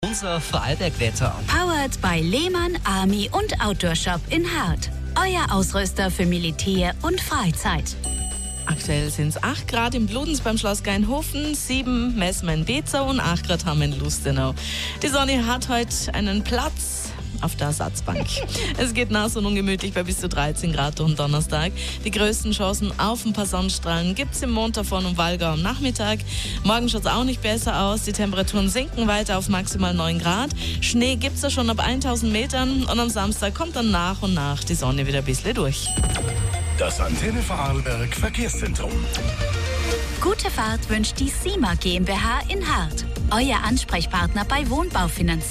Unser Vorarlberg-Wetter. Powered by Lehmann Army und Outdoor Shop in Hart. Euer Ausrüster für Militär und Freizeit. Aktuell sind es 8 Grad im Bludenz beim Schloss Gainhofen, 7 messen wir in Bezau und 8 Grad haben wir in Lustenau. Die Sonne hat heute einen Platz auf der Ersatzbank. Es geht nass und ungemütlich bei bis zu 13 Grad am Donnerstag. Die größten Chancen auf ein paar Sonnenstrahlen gibt es im Montafon und Wallgau am Nachmittag. Morgen schaut es auch nicht besser aus. Die Temperaturen sinken weiter auf maximal 9 Grad. Schnee gibt es ja schon ab 1000 Metern und am Samstag kommt dann nach und nach die Sonne wieder ein bisschen durch. Das Antenne Vorarlberg Verkehrszentrum. Gute Fahrt wünscht die SIMA GmbH in Hart. Euer Ansprechpartner bei Wohnbaufinanzierung.